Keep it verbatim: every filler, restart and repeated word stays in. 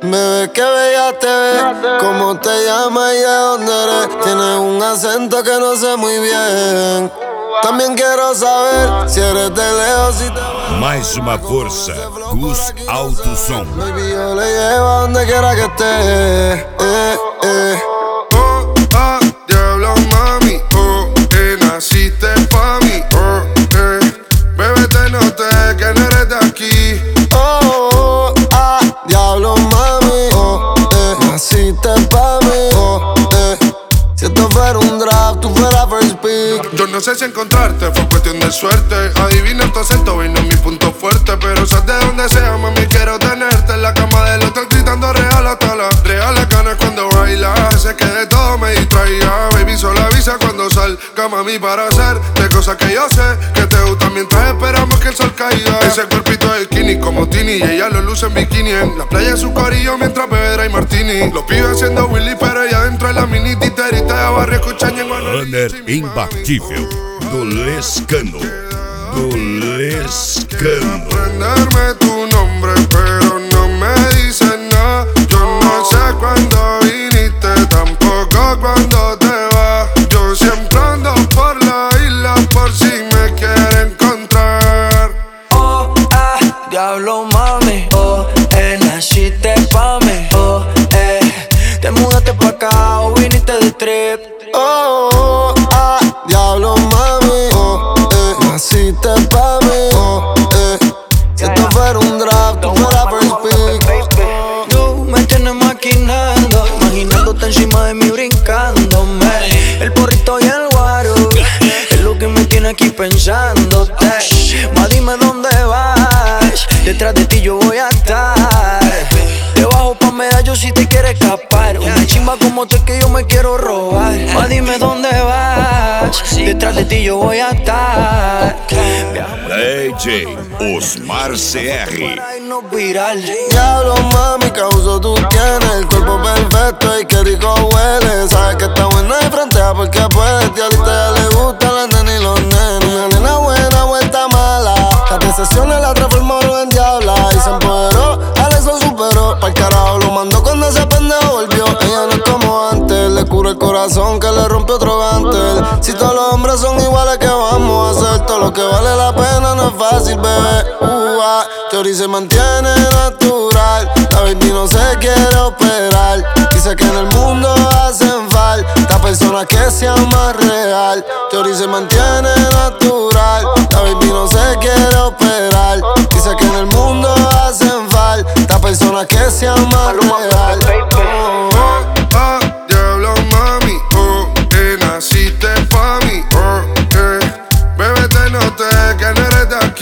Bebé, qué bella te ves. ¿Cómo te llamas y de dónde eres? Tienes un acento que no sé muy bien. También quiero saber si eres de lejos, si te vas. Mais uma força, Gus Alto Som. Baby, yo le llevo a donde quiera que esté. Eh, eh. Oh, ah, diablo, mami. Oh, eh, naciste pa' mí. Oh, eh. Bebé, te noté que no eres de aquí. Oh, oh, ah, diablo, mami. Oh, eh. Naciste pa' mí. Oh, eh. Si esto fuera un draft, tú fueras first pick. Yo no sé si encontrarte, fue cuestión de suerte. Adivina tu acento, y no es mi punto fuerte. Pero sabes de donde sea, mami, quiero tenerte en la cama del hotel gritando real hasta la reales ganas cuando bailas. Sé que de todo me distraía. Baby, solo avisa cuando salga, mami, para hacerte cosas que yo sé que te gustan mientras esperamos que el sol caiga. Ese cuerpito de skinny como Tini, y ella lo luce en bikini. En la playa su corillo mientras bebe y martini. Los pibes haciendo Willy, pero ella dentro de la mini titerita de barrio escuchan en Runner imbatível do Lescano. Do Lescano. Aprenderme tu nombre, pero no me dices nada. Yo no sé cuándo viniste, tampoco cuándo te vas. Yo siempre ando por la isla por si me quiere encontrar. Oh, ah, diablo, mami. Oh, eh, naciste pa' mí. Oh, eh, te mudaste pa' acá o viniste de trip. Oh, oh, ah, diablo, mami. Oh, eh. Naciste pa' mí. Oh, eh. Si esto fuera un draft, tú fueras first pick. Tú me tienes maquinando, imaginándote encima de mí brincándome. El porrito y el guaro es lo que me tiene aquí pensándote. Ma, dime dónde vas, detrás de ti yo voy a estar. Debajo pa' medallo si te quieres escapar. Una chimba como tú es que yo me quiero robar. Ma, dime dónde vas, detrás de ti yo voy a estar. D J Osmar C R. No viral. Diablo, mami, causo tú tienes el cuerpo perfecto y qué rico huele. Sabes que está buena de frente a porque puedes. Y ahorita ya le gustan las nenas y los nenes. Una nena buena, vuelta mala. Las de sesiones la transformaron en diabla. Y se empoderó, Alex lo superó. Pa'l carajo lo mandó cuando ese pendejo volvió. Ella no es como antes, le cura el corazón que le rompió otro gantel. Si todos los hombres son iguales, ¿qué vamos a hacer? Todo lo que vale la pena no es fácil, bebé. Uh, ah. Teoría se mantiene natural. La baby no se quiere operar. Dice que en el mundo hacen falta personas que sean más real. Teoría se mantiene natural. La baby no se quiere operar. Dice que en el mundo hacen falta personas que sean más real. Oh, Oh, ah, diablo, mami. Oh, eh, naciste pa' mí. Oh, eh. Bebé, te noté que no eres de aquí.